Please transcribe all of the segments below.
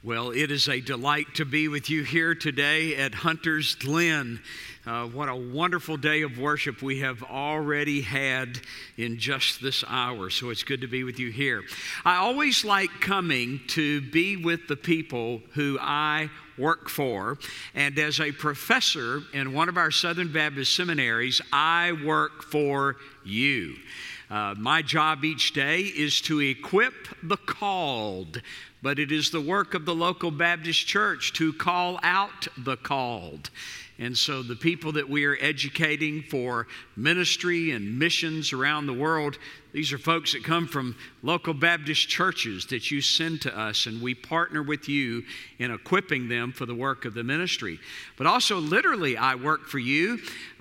Well, it is a delight to be with you here today at Hunter's Glen. What a wonderful day of worship we have already had in just this hour, so it's good to be with you here. I always like coming to be with the people who I work for, and as a professor in one of our Southern Baptist seminaries, I work for you. My job each day is to equip the called, but it is the work of the local Baptist church to call out the called. And so the people that we are educating for ministry and missions around the world, these are folks that come from local Baptist churches that you send to us, and we partner with you in equipping them for the work of the ministry. But also literally, I work for you.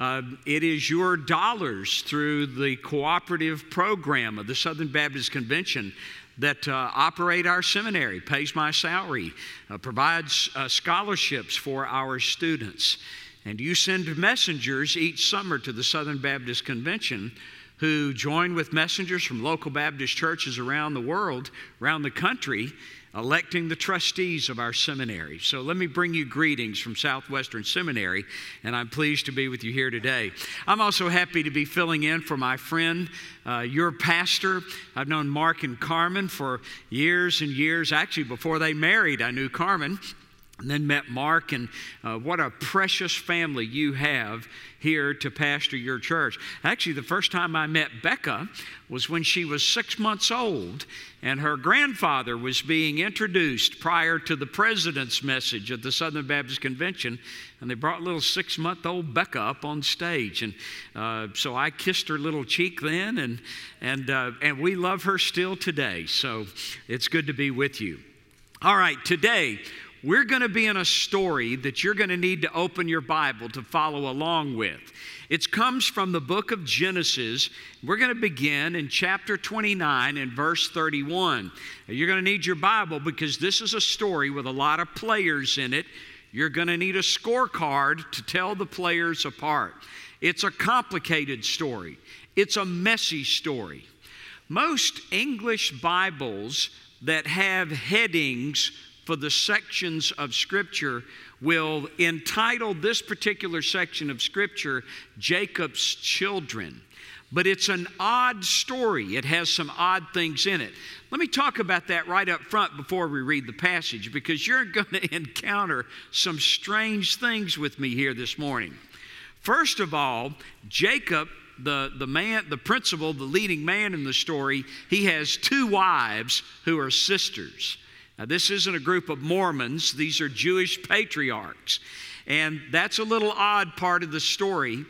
It is your dollars through the cooperative program of the Southern Baptist Convention that operate our seminary, pays my salary, provides scholarships for our students. And you send messengers each summer to the Southern Baptist Convention who join with messengers from local Baptist churches around the world, around the country, electing the trustees of our seminary. So let me bring you greetings from Southwestern Seminary, and I'm pleased to be with you here today. I'm also happy to be filling in for my friend, your pastor. I've known Mark and Carmen for years and years. Actually, before they married, I knew Carmen, and then met Mark, and what a precious family you have here to pastor your church. Actually, the first time I met Becca was when she was 6 months old, and her grandfather was being introduced prior to the president's message at the Southern Baptist Convention, and they brought little 6-month-old Becca up on stage, and so I kissed her little cheek then, and we love her still today, so it's good to be with you. All right, today we're going to be in a story that you're going to need to open your Bible to follow along with. It comes from the book of Genesis. We're going to begin in chapter 29 and verse 31. You're going to need your Bible because this is a story with a lot of players in it. You're going to need a scorecard to tell the players apart. It's a complicated story. It's a messy story. Most English Bibles that have headings for the sections of Scripture will entitle this particular section of Scripture, Jacob's Children. But it's an odd story. It has some odd things in it. Let me talk about that right up front before we read the passage, because you're going to encounter some strange things with me here this morning. First of all, Jacob, the man, the principal, the leading man in the story, he has 2 wives who are sisters. Now, this isn't a group of Mormons. These are Jewish patriarchs. And that's a little odd part of the story.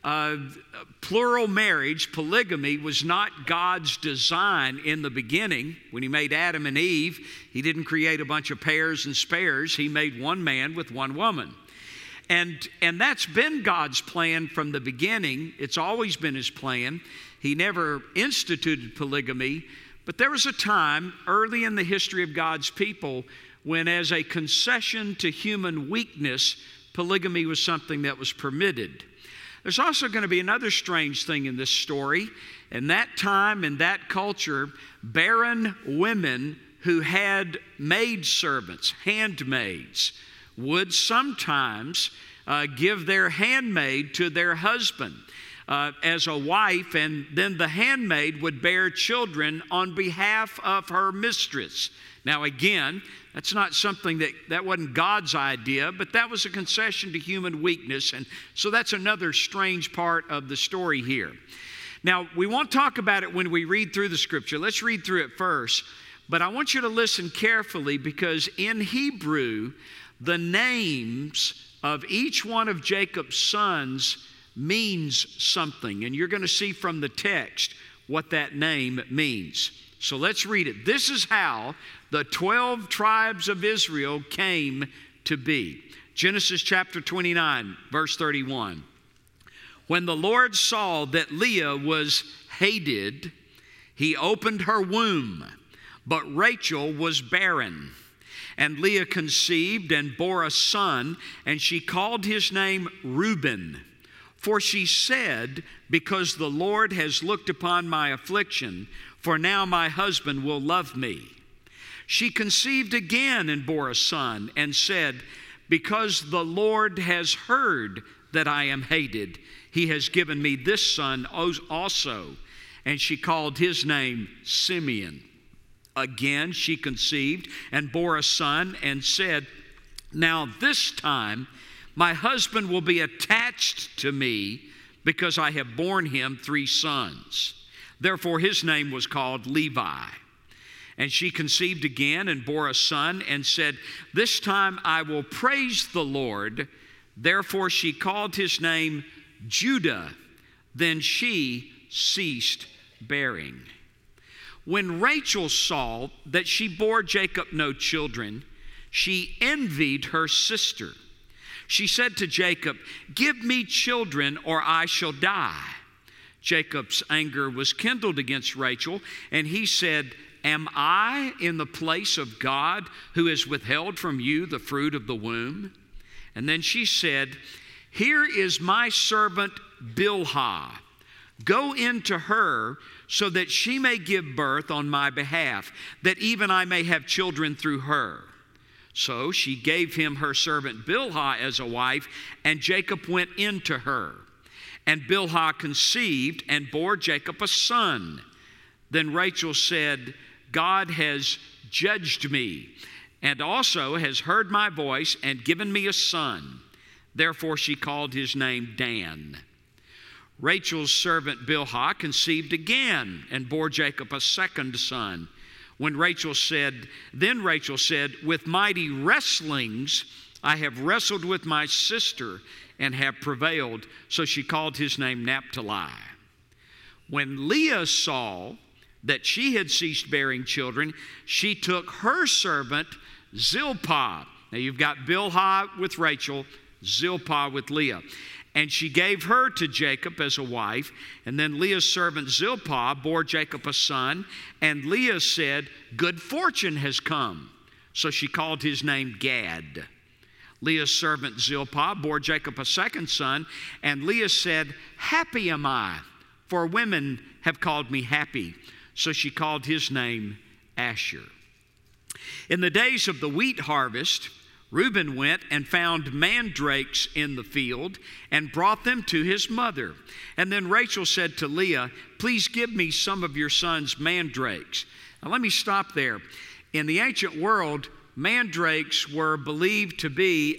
Plural marriage, polygamy, was not God's design in the beginning. When He made Adam and Eve, He didn't create a bunch of pairs and spares. He made one man with one woman. And that's been God's plan from the beginning. It's always been His plan. He never instituted polygamy. But there was a time early in the history of God's people when, as a concession to human weakness, polygamy was something that was permitted. There's also going to be another strange thing in this story. In that time, in that culture, barren women who had maidservants, handmaids, would sometimes give their handmaid to their husband as a wife, and then the handmaid would bear children on behalf of her mistress. Now again, that's not something that wasn't God's idea, but that was a concession to human weakness, and so that's another strange part of the story here. Now, we won't talk about it when we read through the Scripture. Let's read through it first, but I want you to listen carefully, because in Hebrew, the names of each one of Jacob's sons means something, and you're going to see from the text what that name means. So let's read it. This is how the 12 tribes of Israel came to be. Genesis chapter 29, verse 31. When the Lord saw that Leah was hated, He opened her womb, but Rachel was barren. And Leah conceived and bore a son, and she called his name Reuben. For she said, because the Lord has looked upon my affliction, for now my husband will love me. She conceived again and bore a son, and said, because the Lord has heard that I am hated, he has given me this son also. And she called his name Simeon. Again she conceived and bore a son, and said, now this time my husband will be attached to me, because I have borne him 3 sons. Therefore his name was called Levi. And she conceived again and bore a son, and said, this time I will praise the Lord. Therefore she called his name Judah. Then she ceased bearing. When Rachel saw that she bore Jacob no children, she envied her sister. She said to Jacob, give me children, or I shall die. Jacob's anger was kindled against Rachel, and he said, am I in the place of God, who has withheld from you the fruit of the womb? And then she said, here is my servant Bilhah. Go into her, so that she may give birth on my behalf, that even I may have children through her. So she gave him her servant Bilhah as a wife, and Jacob went into her. And Bilhah conceived and bore Jacob a son. Then Rachel said, God has judged me, and also has heard my voice and given me a son. Therefore she called his name Dan. Rachel's servant Bilhah conceived again and bore Jacob a second son. Then Rachel said, with mighty wrestlings I have wrestled with my sister and have prevailed. So she called his name Naphtali. When Leah saw that she had ceased bearing children, she took her servant Zilpah. Now you've got Bilhah with Rachel, Zilpah with Leah. And she gave her to Jacob as a wife. And then Leah's servant Zilpah bore Jacob a son. And Leah said, good fortune has come. So she called his name Gad. Leah's servant Zilpah bore Jacob a second son. And Leah said, happy am I, for women have called me happy. So she called his name Asher. In the days of the wheat harvest, Reuben went and found mandrakes in the field and brought them to his mother. And then Rachel said to Leah, please give me some of your son's mandrakes. Now let me stop there. In the ancient world, mandrakes were believed to be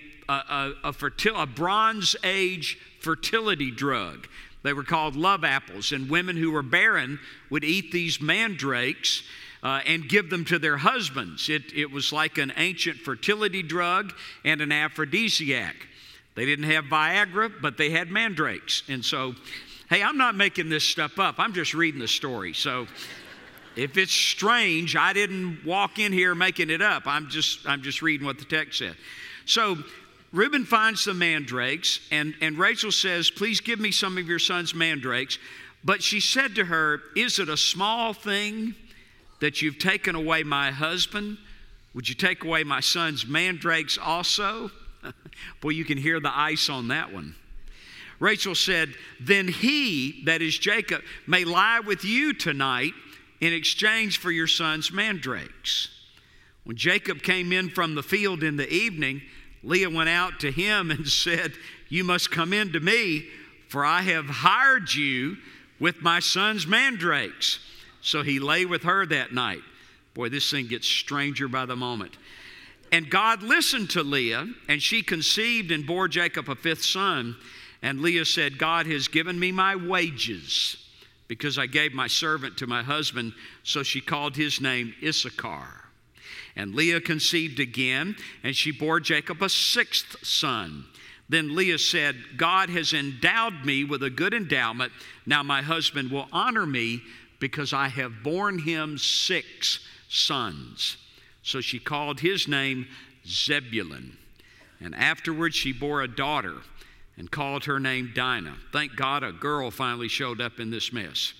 a Bronze Age fertility drug. They were called love apples, and women who were barren would eat these mandrakes and give them to their husbands. It was like an ancient fertility drug and an aphrodisiac. They didn't have Viagra, but they had mandrakes. And so, hey, I'm not making this stuff up. I'm just reading the story. So if it's strange, I didn't walk in here making it up. I'm just reading what the text said. So Reuben finds the mandrakes, and Rachel says, please give me some of your son's mandrakes. But she said to her, is it a small thing that you've taken away my husband? Would you take away my son's mandrakes also? Boy, you can hear the ice on that one. Rachel said, then he, that is Jacob, may lie with you tonight in exchange for your son's mandrakes. When Jacob came in from the field in the evening, Leah went out to him and said, you must come in to me, for I have hired you with my son's mandrakes. So he lay with her that night. Boy, this thing gets stranger by the moment. And God listened to Leah, and she conceived and bore Jacob a fifth son. And Leah said, God has given me my wages, because I gave my servant to my husband. So she called his name Issachar. And Leah conceived again, and she bore Jacob a sixth son. Then Leah said, God has endowed me with a good endowment. Now my husband will honor me, because I have borne him 6 sons. So she called his name Zebulun. And afterwards she bore a daughter and called her name Dinah. Thank God a girl finally showed up in this mess.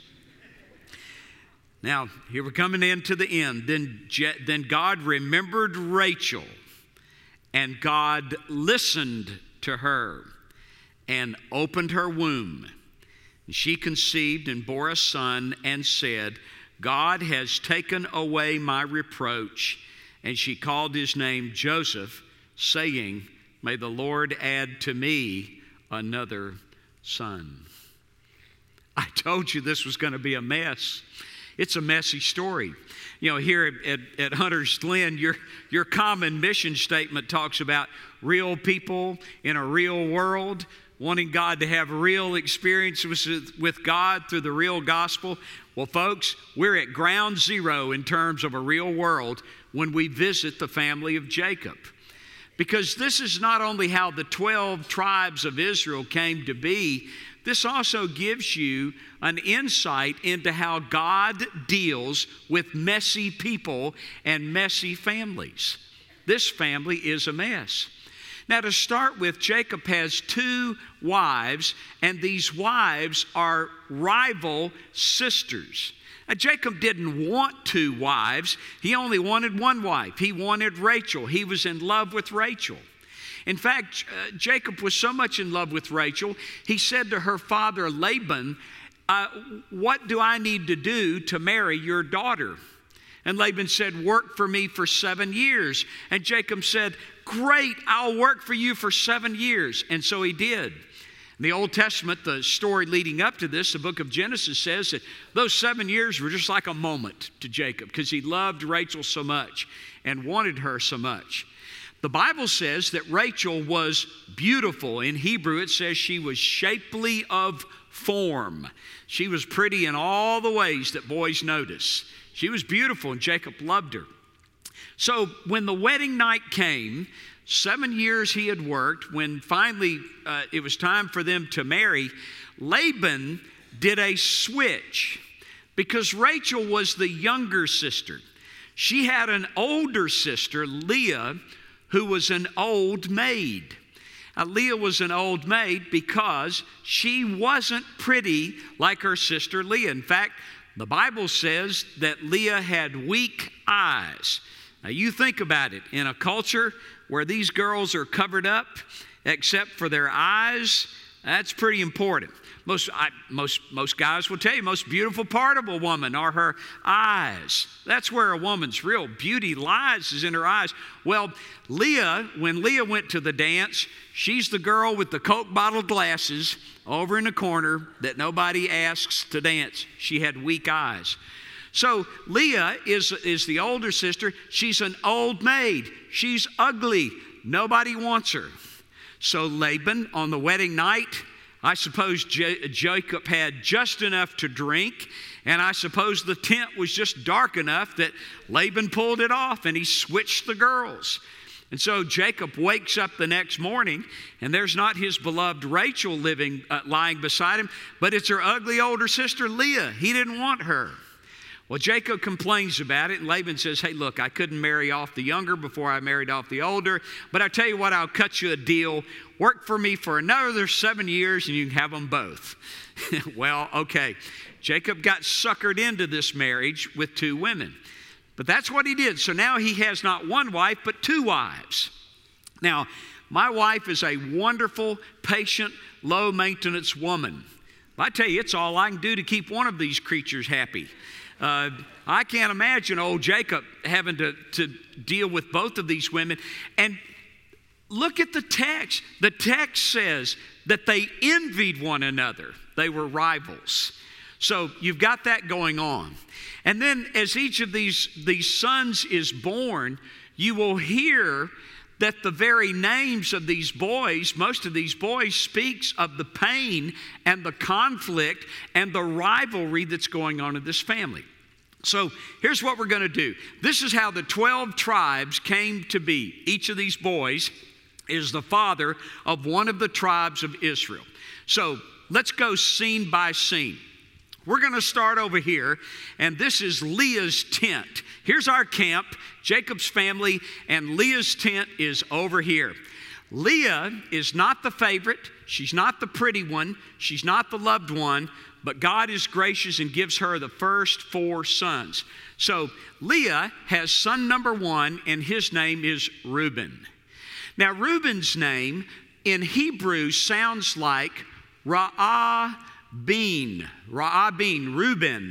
Now, here we're coming into the end. Then God remembered Rachel, and God listened to her and opened her womb. And she conceived and bore a son and said, God has taken away my reproach. And she called his name Joseph, saying, may the Lord add to me another son. I told you this was going to be a mess. It's a messy story. You know, here at Hunter's Glen, your common mission statement talks about real people in a real world, wanting God to have real experiences with God through the real gospel. Well, folks, we're at ground zero in terms of a real world when we visit the family of Jacob. Because this is not only how the 12 tribes of Israel came to be, this also gives you an insight into how God deals with messy people and messy families. This family is a mess. Now, to start with, Jacob has 2 wives, and these wives are rival sisters. Now, Jacob didn't want 2 wives. He only wanted 1 wife. He wanted Rachel. He was in love with Rachel. In fact, Jacob was so much in love with Rachel, he said to her father Laban, what do I need to do to marry your daughter? And Laban said, work for me for 7 years. And Jacob said, great, I'll work for you for 7 years. And so he did. In the Old Testament, the story leading up to this, the book of Genesis says that those 7 years were just like a moment to Jacob because he loved Rachel so much and wanted her so much. The Bible says that Rachel was beautiful. In Hebrew, it says she was shapely of form. She was pretty in all the ways that boys notice. She was beautiful, and Jacob loved her. So when the wedding night came, 7 years he had worked, when finally it was time for them to marry, Laban did a switch because Rachel was the younger sister. She had an older sister, Leah, who was an old maid. Now, Leah was an old maid because she wasn't pretty like her sister Leah. In fact, the Bible says that Leah had weak eyes. Now, you think about it. In a culture where these girls are covered up except for their eyes, that's pretty important. Most guys will tell you, most beautiful part of a woman are her eyes. That's where a woman's real beauty lies, is in her eyes. Well, Leah, when Leah went to the dance, she's the girl with the Coke bottle glasses over in the corner that nobody asks to dance. She had weak eyes. So Leah is the older sister. She's an old maid. She's ugly. Nobody wants her. So Laban, on the wedding night, I suppose Jacob had just enough to drink, and I suppose the tent was just dark enough that Laban pulled it off and he switched the girls. And so Jacob wakes up the next morning, and there's not his beloved Rachel lying beside him, but it's her ugly older sister Leah. He didn't want her. Well, Jacob complains about it, and Laban says, hey, look, I couldn't marry off the younger before I married off the older, but I tell you what, I'll cut you a deal. Work for me for another 7 years, and you can have them both. Well, okay. Jacob got suckered into this marriage with 2 women. But that's what he did. So now he has not 1 wife, but 2 wives. Now, my wife is a wonderful, patient, low-maintenance woman. I tell you, it's all I can do to keep one of these creatures happy. I can't imagine old Jacob having to deal with both of these women. And look at the text. The text says that they envied one another. They were rivals. So you've got that going on. And then as each of these sons is born, you will hear that the very names of these boys, most of these boys, speaks of the pain and the conflict and the rivalry that's going on in this family. So here's what we're going to do. This is how the 12 tribes came to be. Each of these boys is the father of one of the tribes of Israel. So let's go scene by scene. We're going to start over here, and this is Leah's tent. Here's our camp, Jacob's family, and Leah's tent is over here. Leah is not the favorite. She's not the pretty one. She's not the loved one, but God is gracious and gives her the first 4 sons. So Leah has son number 1, and his name is Reuben. Now, Reuben's name in Hebrew sounds like Ra'abin, Reuben,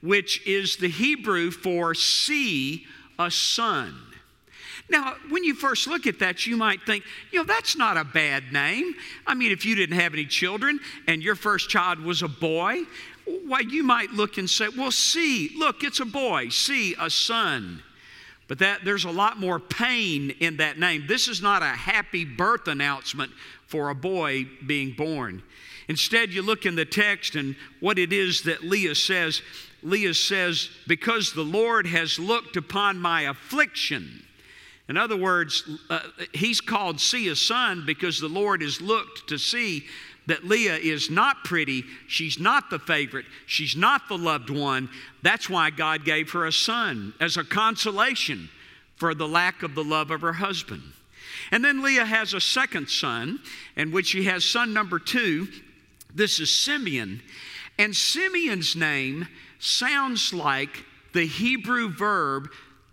which is the Hebrew for see a son. Now, when you first look at that, you might think, that's not a bad name. I mean, if you didn't have any children and your first child was a boy, why, you might look and say, well, look, it's a boy, see a son. But there's a lot more pain in that name. This is not a happy birth announcement for a boy being born. Instead, you look in the text and what it is that Leah says. Leah says, because the Lord has looked upon my affliction. In other words, he's called see a son because the Lord has looked to see that Leah is not pretty. She's not the favorite. She's not the loved one. That's why God gave her a son as a consolation for the lack of the love of her husband. And then Leah has a second son, in which she has son number 2. This is Simeon. And Simeon's name sounds like the Hebrew verb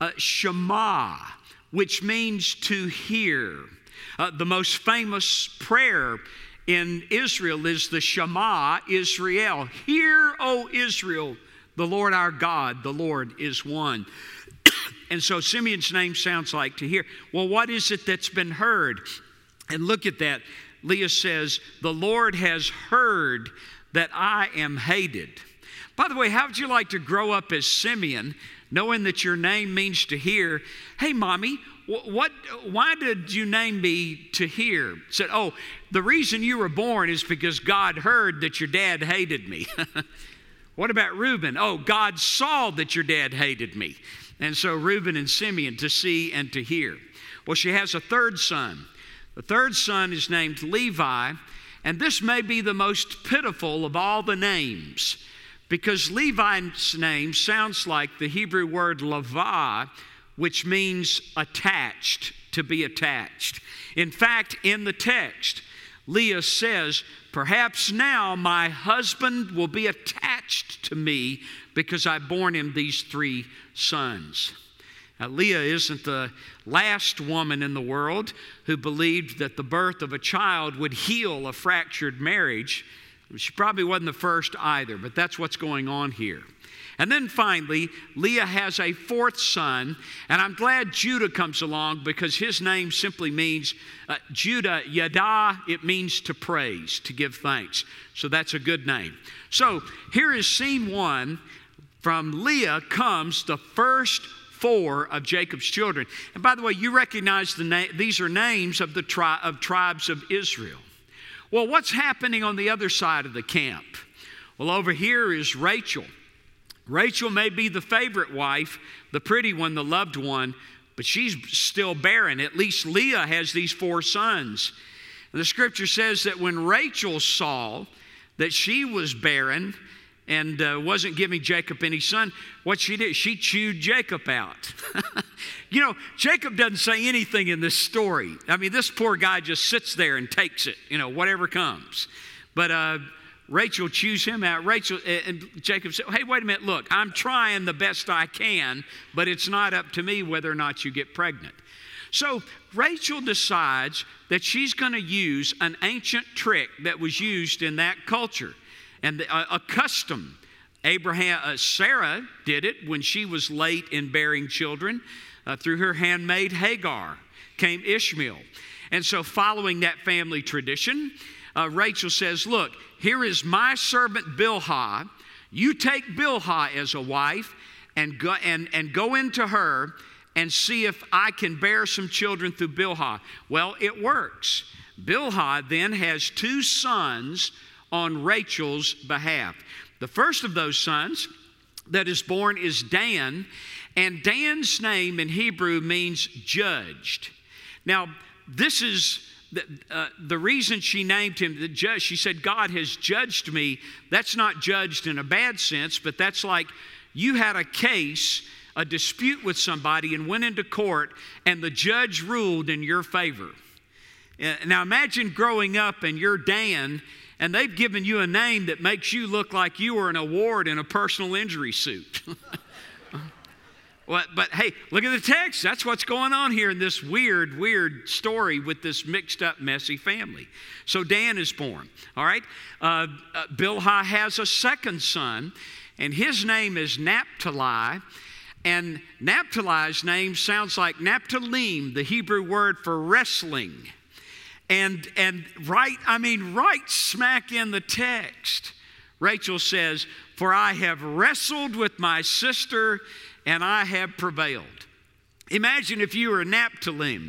shema, which means to hear. The most famous prayer in Israel is the Shema Israel. Hear, O Israel, the Lord our God, the Lord is one. And so Simeon's name sounds like to hear. Well, what is it that's been heard? And look at that. Leah says, the Lord has heard that I am hated. By the way, how would you like to grow up as Simeon, knowing that your name means to hear? Hey, Mommy, why did you name me to hear? Said, oh, the reason you were born is because God heard that your dad hated me. What about Reuben? Oh, God saw that your dad hated me. And so Reuben and Simeon, to see and to hear. Well, she has a third son. The third son is named Levi, and this may be the most pitiful of all the names, because Levi's name sounds like the Hebrew word lava, which means attached, to be attached. In fact, in the text, Leah says, perhaps now my husband will be attached to me because I've borne him these 3 sons. Now, Leah isn't the last woman in the world who believed that the birth of a child would heal a fractured marriage. She probably wasn't the first either, but that's what's going on here. And then finally, Leah has a 4th son, and I'm glad Judah comes along because his name simply means, Judah, Yada, it means to praise, to give thanks. So that's a good name. So here is scene 1. From Leah comes the first 4 of Jacob's children. And by the way, you recognize these are names of the tribes of Israel. Well, what's happening on the other side of the camp? Well, over here is Rachel. Rachel may be the favorite wife, the pretty one, the loved one, but she's still barren. At least Leah has these 4 sons. And the scripture says that when Rachel saw that she was barren and wasn't giving Jacob any son, what she did, she chewed Jacob out. Jacob doesn't say anything in this story. I mean, this poor guy just sits there and takes it, whatever comes. But Rachel chews him out. And Jacob said, hey, wait a minute, look, I'm trying the best I can, but it's not up to me whether or not you get pregnant. So Rachel decides that she's going to use an ancient trick that was used in that culture and a custom. Sarah did it when she was late in bearing children. Through her handmaid Hagar came Ishmael. And so following that family tradition, Rachel says, look, here is my servant Bilhah. You take Bilhah as a wife and go into her and see if I can bear some children through Bilhah. Well, it works. Bilhah then has 2 sons on Rachel's behalf. The first of those sons that is born is Dan, and Dan's name in Hebrew means judged. Now, this is the reason she named him the judge. She said, God has judged me. That's not judged in a bad sense, but that's like you had a case, a dispute with somebody, and went into court, and the judge ruled in your favor. Now, imagine growing up and you're Dan, and they've given you a name that makes you look like you were an award in a personal injury suit. But hey, look at the text. That's what's going on here in this weird story with this mixed up, messy family. So Dan is born, all right? Bilhah has a second son, and his name is Naphtali. And Naphtali's name sounds like Naphthalim, the Hebrew word for wrestling. And right smack in the text, Rachel says, "For I have wrestled with my sister, and I have prevailed." Imagine if you were Naphtali,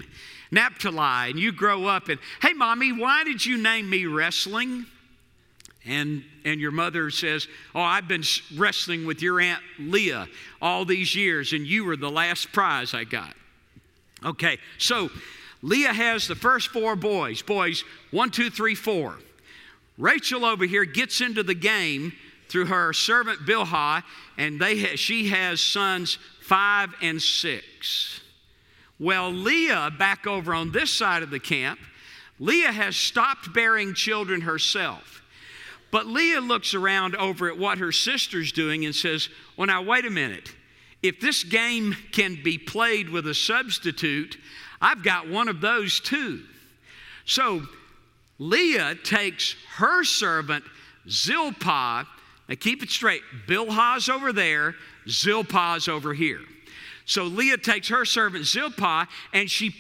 and you grow up and, "Hey, Mommy, why did you name me Wrestling?" And your mother says, "Oh, I've been wrestling with your Aunt Leah all these years, and you were the last prize I got." Okay, so Leah has the first four boys 1, 2, 3, 4. Rachel over here gets into the game through her servant Bilhah, and she has sons 5 and 6. Well, Leah, back over on this side of the camp, Leah has stopped bearing children herself. But Leah looks around over at what her sister's doing and says, "Well, now, wait a minute. If this game can be played with a substitute, I've got one of those too." So Leah takes her servant Zilpah. Now keep it straight. Bilhah's over there, Zilpah's over here. So Leah takes her servant Zilpah and she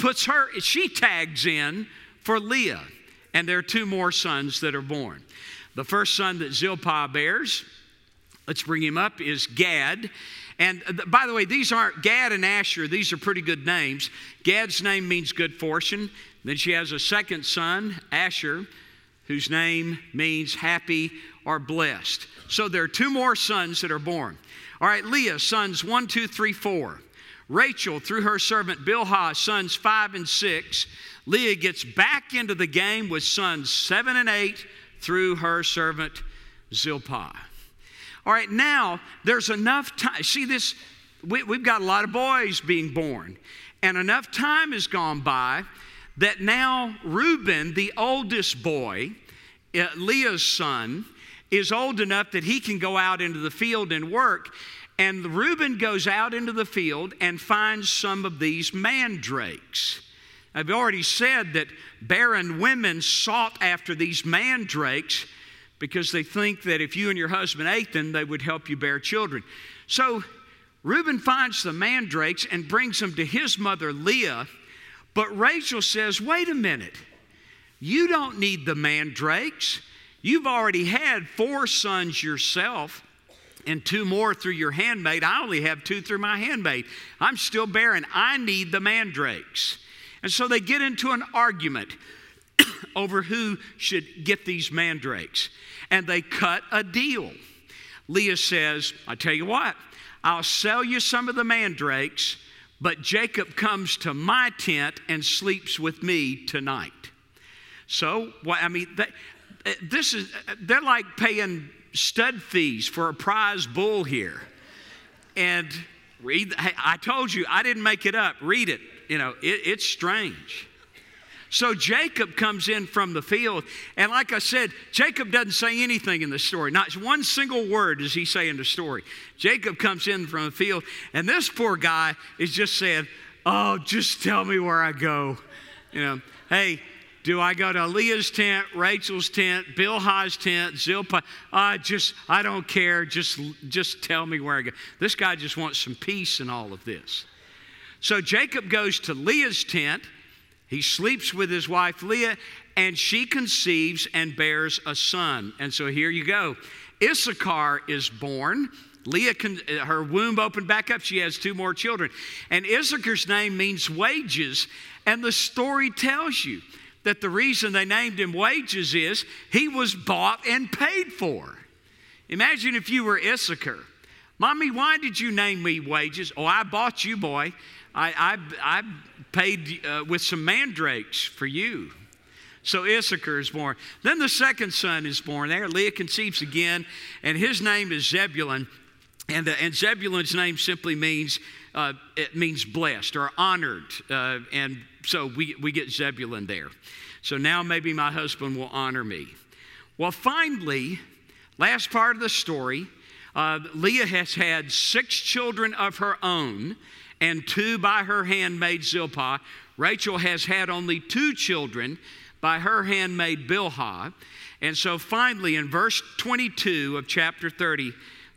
tags in for Leah. And there are 2 more sons that are born. The first son that Zilpah bears, let's bring him up, is Gad. And by the way, these aren't Gad and Asher. These are pretty good names. Gad's name means good fortune. Then she has a second son, Asher, whose name means happy or blessed. So there are 2 more sons that are born. All right, Leah, sons 1, 2, 3, 4. Rachel, through her servant Bilhah, sons 5 and 6. Leah gets back into the game with sons 7 and 8 through her servant Zilpah. All right, now there's enough time. See this, we've got a lot of boys being born. And enough time has gone by that now Reuben, the oldest boy, Leah's son, is old enough that he can go out into the field and work. And Reuben goes out into the field and finds some of these mandrakes. I've already said that barren women sought after these mandrakes because they think that if you and your husband ate them, they would help you bear children. So Reuben finds the mandrakes and brings them to his mother Leah. But Rachel says, "Wait a minute. You don't need the mandrakes. You've already had 4 sons yourself and 2 more through your handmaid. I only have 2 through my handmaid. I'm still barren. I need the mandrakes." And so they get into an argument over who should get these mandrakes. And they cut a deal. Leah says, "I tell you what, I'll sell you some of the mandrakes, but Jacob comes to my tent and sleeps with me tonight." So, they're like paying stud fees for a prize bull here. And I told you, I didn't make it up. Read it. It's strange. So Jacob comes in from the field, and like I said, Jacob doesn't say anything in the story. Not one single word does he say in the story. Jacob comes in from the field, and this poor guy is just saying, "Oh, just tell me where I go. Hey, do I go to Leah's tent, Rachel's tent, Bilhah's tent, Zilpah? I don't care. Just tell me where I go." This guy just wants some peace in all of this. So Jacob goes to Leah's tent. He sleeps with his wife Leah, and she conceives and bears a son. And so here you go. Issachar is born. Leah, her womb opened back up. She has 2 more children. And Issachar's name means wages. And the story tells you that the reason they named him Wages is he was bought and paid for. Imagine if you were Issachar. "Mommy, why did you name me Wages?" "Oh, I bought you, boy. I paid with some mandrakes for you." So Issachar is born. Then the second son is born there. Leah conceives again, and his name is Zebulun. And Zebulun's name simply means blessed or honored. And so we get Zebulun there. So now maybe my husband will honor me. Well, finally, last part of the story, Leah has had 6 children of her own and 2 by her handmaid Zilpah. Rachel has had only 2 children by her handmaid Bilhah. And so finally in verse 22 of chapter 30,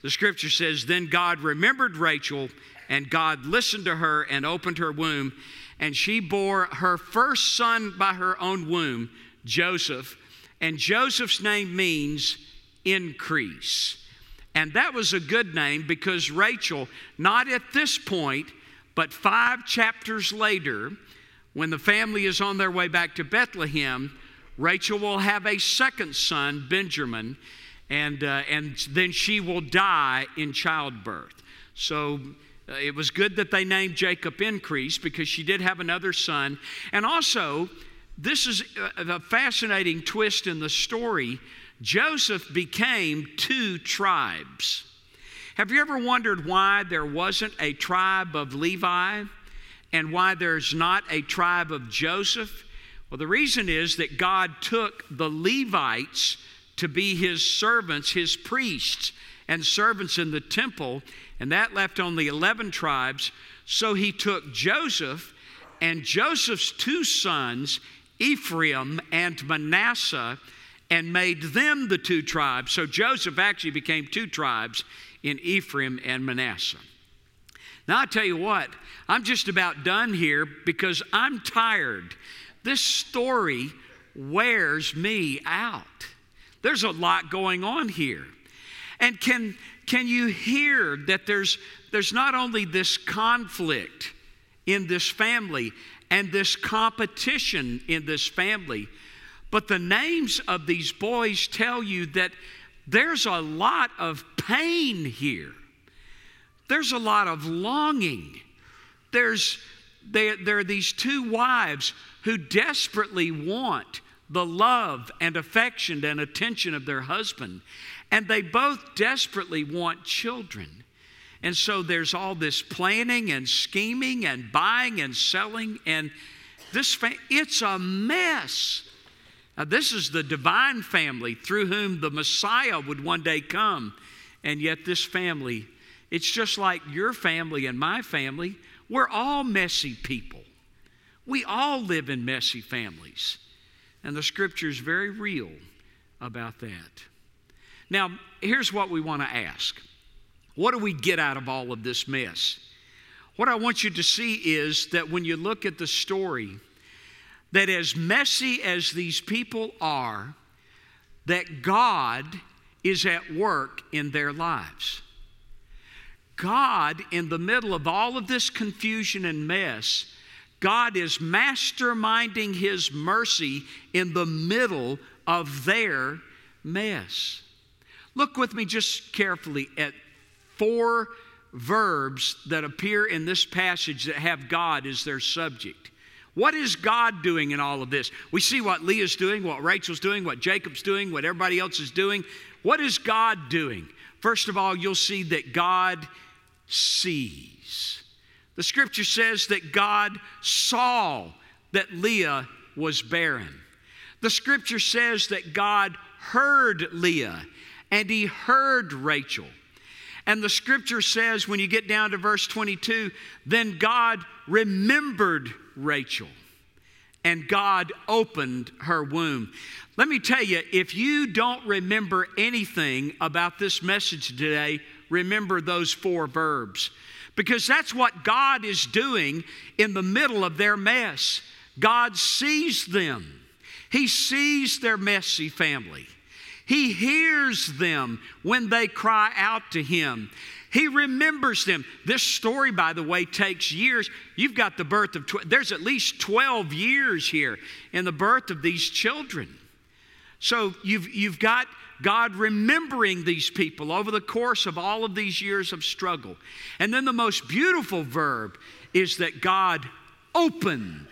The scripture says, then God remembered Rachel, and God listened to her and opened her womb, and she bore her first son by her own womb, Joseph. And Joseph's name means increase. And that was a good name because Rachel, not at this point, but 5 chapters later, when the family is on their way back to Bethlehem, Rachel will have a second son, Benjamin, and then she will die in childbirth. So it was good that they named Jacob Increase because she did have another son. And also, this is a fascinating twist in the story. Joseph became 2 tribes. Have you ever wondered why there wasn't a tribe of Levi and why there's not a tribe of Joseph? Well, the reason is that God took the Levites to be his servants, his priests and servants in the temple, and that left only 11 tribes. So he took Joseph and Joseph's 2 sons, Ephraim and Manasseh, and made them the 2 tribes. So Joseph actually became 2 tribes in Ephraim and Manasseh. Now I tell you what, I'm just about done here because I'm tired. This story wears me out. There's a lot going on here. And can you hear that there's not only this conflict in this family and this competition in this family, but the names of these boys tell you that there's a lot of pain here. There's a lot of longing. There are these 2 wives who desperately want the love and affection and attention of their husband. And they both desperately want children. And so there's all this planning and scheming and buying and selling. And it's a mess. Now, this is the divine family through whom the Messiah would one day come. And yet this family, it's just like your family and my family. We're all messy people. We all live in messy families. And the scripture is very real about that. Now, here's what we want to ask. What do we get out of all of this mess? What I want you to see is that when you look at the story, that as messy as these people are, that God is at work in their lives. God, in the middle of all of this confusion and mess, God is masterminding his mercy in the middle of their mess. Look with me just carefully at 4 verbs that appear in this passage that have God as their subject. What is God doing in all of this? We see what Leah's doing, what Rachel's doing, what Jacob's doing, what everybody else is doing. What is God doing? First of all, you'll see that God sees. The scripture says that God saw that Leah was barren. The scripture says that God heard Leah and he heard Rachel. And the scripture says, when you get down to verse 22, then God remembered Rachel and God opened her womb. Let me tell you, if you don't remember anything about this message today, remember those 4 verbs. Because that's what God is doing in the middle of their mess. God sees them. He sees their messy family. He hears them when they cry out to him. He remembers them. This story, by the way, takes years. You've got the birth of, there's at least 12 years here in the birth of these children. So you've got God remembering these people over the course of all of these years of struggle. And then the most beautiful verb is that God opened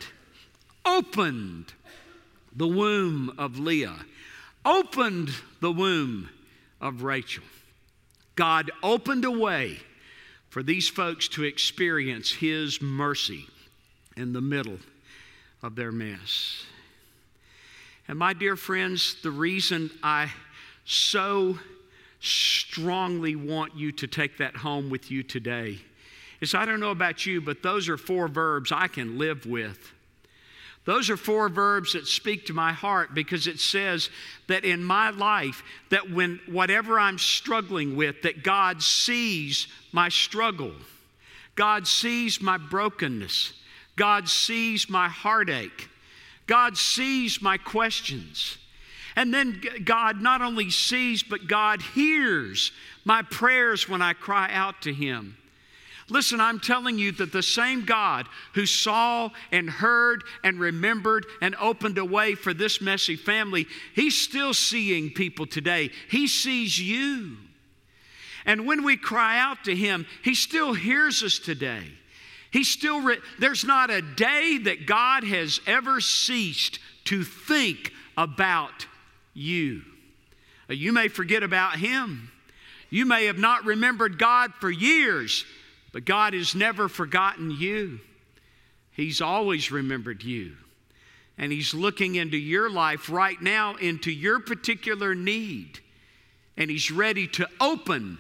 the womb of Leah, opened the womb of Rachel. God opened a way for these folks to experience his mercy in the middle of their mess. And my dear friends, the reason I so strongly want you to take that home with you today is, I don't know about you, but those are 4 verbs I can live with. Those are 4 verbs that speak to my heart, because it says that in my life, that when whatever I'm struggling with, that God sees my struggle. God sees my brokenness. God sees my heartache. God sees my questions. And then God not only sees, but God hears my prayers when I cry out to Him. Listen, I'm telling you that the same God who saw and heard and remembered and opened a way for this messy family, He's still seeing people today. He sees you. And when we cry out to Him, He still hears us today. There's not a day that God has ever ceased to think about you. You may forget about Him. You may have not remembered God for years, but God has never forgotten you. He's always remembered you. And He's looking into your life right now, into your particular need. And He's ready to open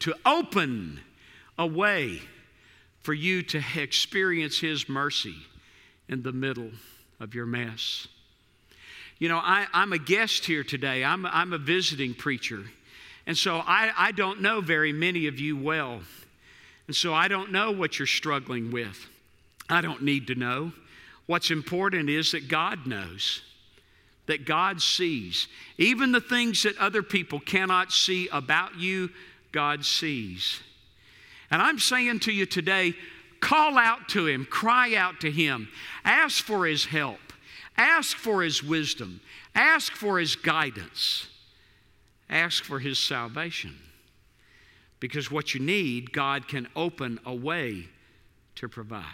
a way for you to experience His mercy in the middle of your mess. You know, I'm a guest here today. I'm a visiting preacher. And so I don't know very many of you well. And so I don't know what you're struggling with. I don't need to know. What's important is that God knows, that God sees. Even the things that other people cannot see about you, God sees. And I'm saying to you today, call out to Him, cry out to Him, ask for His help, ask for His wisdom, ask for His guidance, ask for His salvation. Because what you need, God can open a way to provide.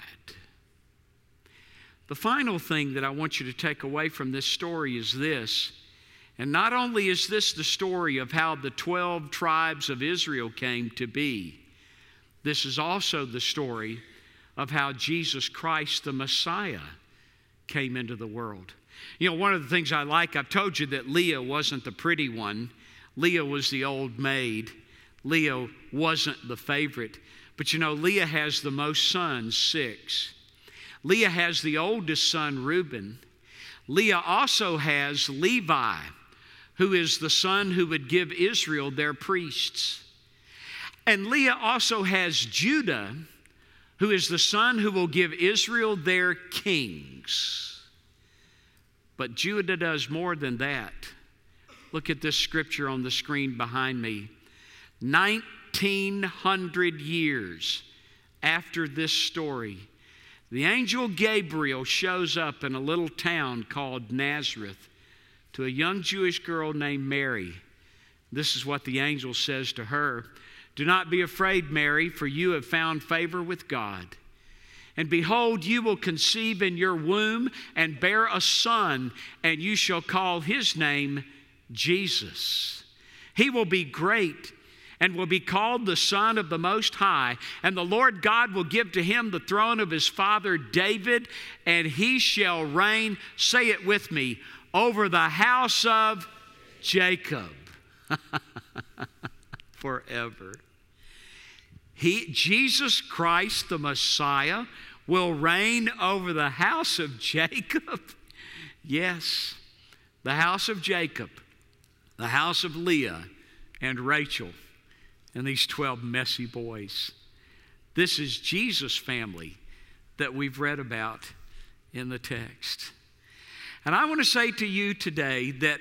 The final thing that I want you to take away from this story is this. And not only is this the story of how the 12 tribes of Israel came to be, this is also the story of how Jesus Christ, the Messiah, came into the world. You know, one of the things I like, I've told you that Leah wasn't the pretty one. Leah was the old maid. Leah wasn't the favorite. But you know, Leah has the most sons, 6. Leah has the oldest son, Reuben. Leah also has Levi, who is the son who would give Israel their priests. And Leah also has Judah, who is the son who will give Israel their kings. But Judah does more than that. Look at this scripture on the screen behind me. 1900 years after this story, the angel Gabriel shows up in a little town called Nazareth to a young Jewish girl named Mary. This is what the angel says to her. Do not be afraid, Mary, for you have found favor with God. And behold, you will conceive in your womb and bear a son, and you shall call his name Jesus. He will be great and will be called the Son of the Most High. And the Lord God will give to him the throne of his father David, and he shall reign, say it with me, over the house of Jacob forever. Jesus Christ, the Messiah, will reign over the house of Jacob. Yes, the house of Jacob, the house of Leah and Rachel, and these 12 messy boys. This is Jesus' family that we've read about in the text. And I want to say to you today that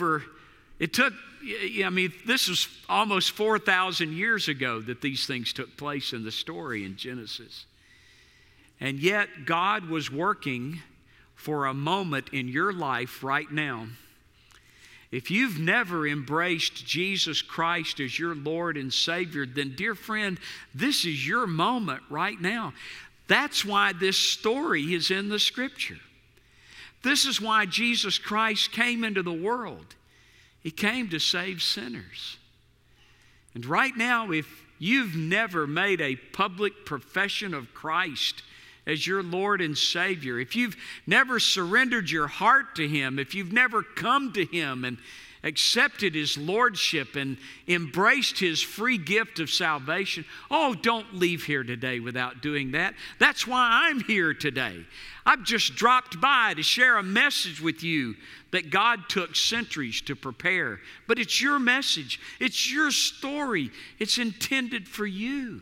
this was almost 4,000 years ago that these things took place in the story in Genesis. And yet God was working for a moment in your life right now. If you've never embraced Jesus Christ as your Lord and Savior, then dear friend, this is your moment right now. That's why this story is in the Scripture. This is why Jesus Christ came into the world. He came to save sinners. And right now, if you've never made a public profession of Christ as your Lord and Savior, if you've never surrendered your heart to Him, if you've never come to Him and accepted His lordship and embraced His free gift of salvation, oh, don't leave here today without doing that. That's why I'm here today. I've just dropped by to share a message with you that God took centuries to prepare. But it's your message. It's your story. It's intended for you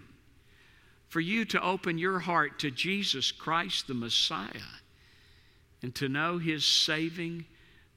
to open your heart to Jesus Christ, the Messiah, and to know His saving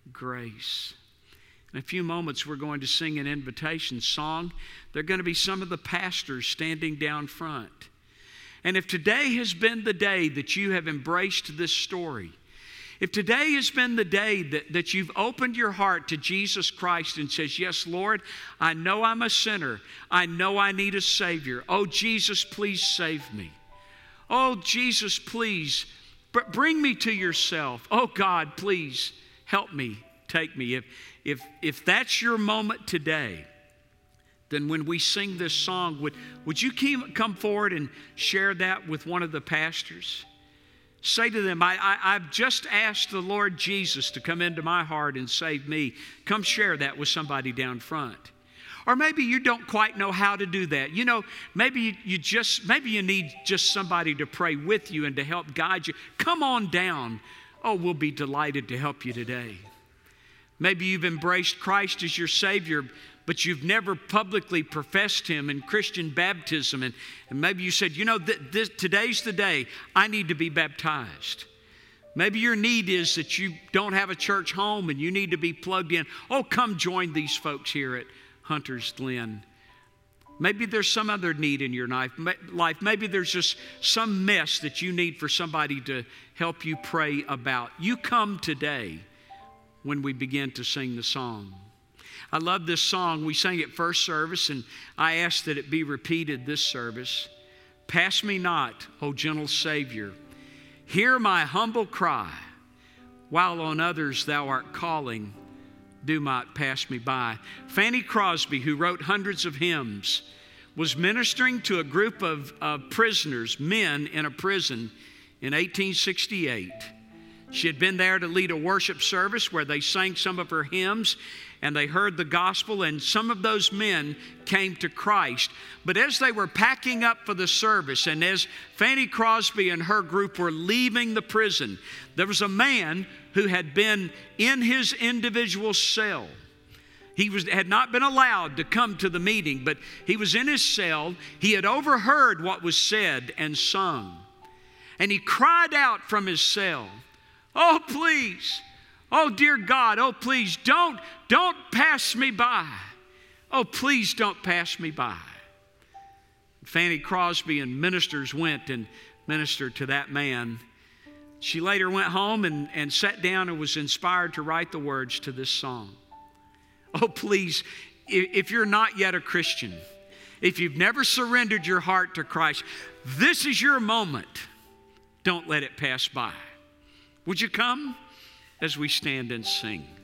grace. In a few moments, we're going to sing an invitation song. There are going to be some of the pastors standing down front. And if today has been the day that you have embraced this story, if today has been the day that you've opened your heart to Jesus Christ and says, yes, Lord, I know I'm a sinner. I know I need a Savior. Oh, Jesus, please save me. Oh, Jesus, please bring me to yourself. Oh, God, please help me, take me. If that's your moment today, then when we sing this song, would you come forward and share that with one of the pastors? Say to them, I've just asked the Lord Jesus to come into my heart and save me. Come share that with somebody down front. Or maybe you don't quite know how to do that. You know, maybe you need just somebody to pray with you and to help guide you. Come on down. Oh, we'll be delighted to help you today. Maybe you've embraced Christ as your Savior, but you've never publicly professed Him in Christian baptism. And maybe you said, you know, today's the day I need to be baptized. Maybe your need is that you don't have a church home and you need to be plugged in. Oh, come join these folks here at Hunter's Glen. Maybe there's some other need in your life. Maybe there's just some mess that you need for somebody to help you pray about. You come today when we begin to sing the song. I love this song. We sang it first service, and I ask that it be repeated this service. Pass me not, O gentle Savior. Hear my humble cry. While on others thou art calling, do not pass me by. Fanny Crosby, who wrote hundreds of hymns, was ministering to a group of prisoners, men in a prison in 1868. She had been there to lead a worship service where they sang some of her hymns and they heard the gospel, and some of those men came to Christ. But as they were packing up for the service, and as Fanny Crosby and her group were leaving the prison, there was a man who had been in his individual cell. He had not been allowed to come to the meeting, but he was in his cell. He had overheard what was said and sung. And he cried out from his cell, "Oh, please, oh, dear God, oh, please, don't pass me by. Oh, please don't pass me by." Fanny Crosby and ministers went and ministered to that man. She later went home and sat down and was inspired to write the words to this song. Oh, please, if you're not yet a Christian, if you've never surrendered your heart to Christ, this is your moment. Don't let it pass by. Would you come as we stand and sing?